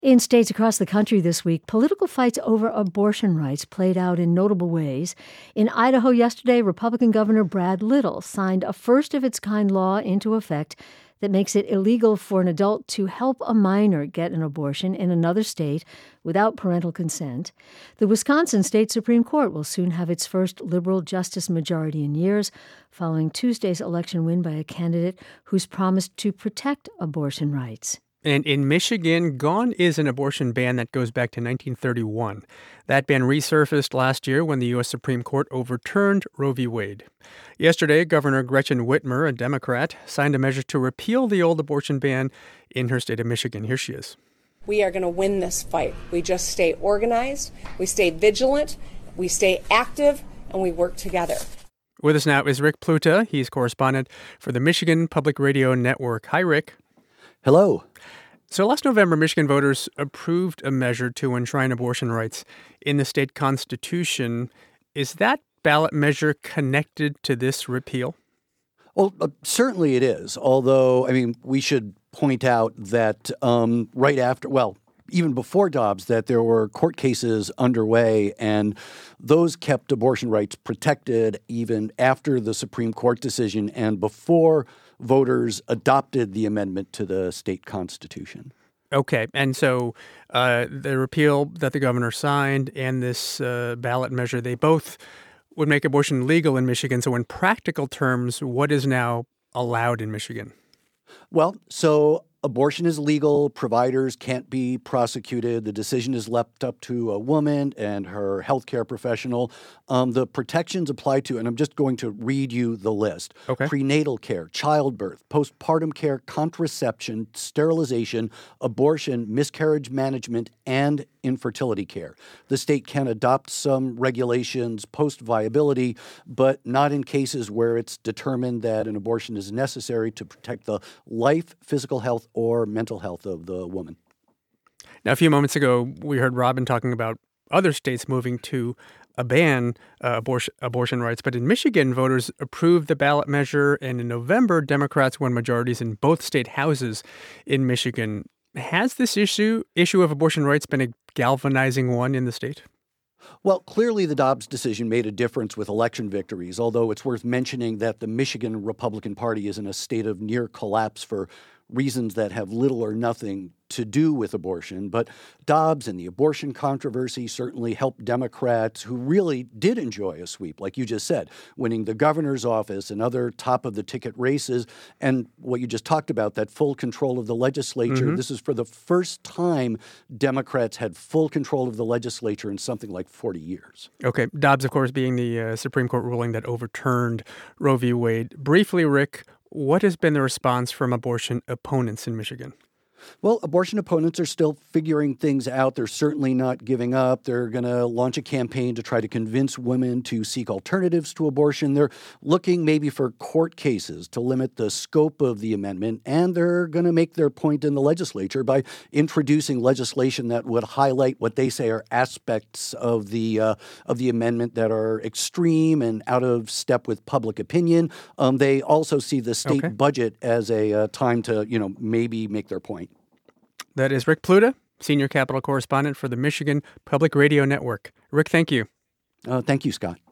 In states across the country this week, political fights over abortion rights played out in notable ways. In Idaho yesterday, Republican Governor Brad Little signed a first-of-its-kind law into effect that makes it illegal for an adult to help a minor get an abortion in another state without parental consent. The Wisconsin State Supreme Court will soon have its first liberal justice majority in years, following Tuesday's election win by a candidate who's promised to protect abortion rights. And in Michigan, gone is an abortion ban that goes back to 1931. That ban resurfaced last year when the U.S. Supreme Court overturned Roe v. Wade. Yesterday, Governor Gretchen Whitmer, a Democrat, signed a measure to repeal the old abortion ban in her state of Michigan. Here she is. We are going to win this fight. We just stay organized, we stay vigilant, we stay active, and we work together. With us now is Rick Pluta. He's correspondent for the Michigan Public Radio Network. Hi, Rick. Hello. So last November, Michigan voters approved a measure to enshrine abortion rights in the state constitution. Is that ballot measure connected to this repeal? Well, certainly it is. Although, we should point out that right after, even before Dobbs, that there were court cases underway, and those kept abortion rights protected even after the Supreme Court decision and before voters adopted the amendment to the state constitution. Okay. And so the repeal that the governor signed and this ballot measure, they both would make abortion legal in Michigan. So in practical terms, what is now allowed in Michigan? Well, so abortion is legal. Providers can't be prosecuted. The decision is left up to a woman and her healthcare professional. The protections apply to, and I'm just going to read you the list. Okay. Prenatal care, childbirth, postpartum care, contraception, sterilization, abortion, miscarriage management, and infertility care. The state can adopt some regulations post-viability, but not in cases where it's determined that an abortion is necessary to protect the life, physical health, or mental health of the woman. Now, a few moments ago, we heard Robin talking about other states moving to ban abortion rights. But in Michigan, voters approved the ballot measure, and in November, Democrats won majorities in both state houses in Michigan. Has this issue of abortion rights been a galvanizing one in the state? Well, clearly the Dobbs decision made a difference with election victories, although it's worth mentioning that the Michigan Republican Party is in a state of near collapse for reasons that have little or nothing to do with abortion. But Dobbs and the abortion controversy certainly helped Democrats who really did enjoy a sweep, like you just said, winning the governor's office and other top-of-the-ticket races. And what you just talked about, that full control of the legislature, This is for the first time Democrats had full control of the legislature in something like 40 years. Okay. Dobbs, of course, being the Supreme Court ruling that overturned Roe v. Wade. Briefly, Rick, what has been the response from abortion opponents in Michigan? Well, abortion opponents are still figuring things out. They're certainly not giving up. They're going to launch a campaign to try to convince women to seek alternatives to abortion. They're looking maybe for court cases to limit the scope of the amendment, and they're going to make their point in the legislature by introducing legislation that would highlight what they say are aspects of the amendment that are extreme and out of step with public opinion. They also see the state budget as a time to, maybe make their point. That is Rick Pluta, senior Capitol correspondent for the Michigan Public Radio Network. Rick, thank you. Thank you, Scott.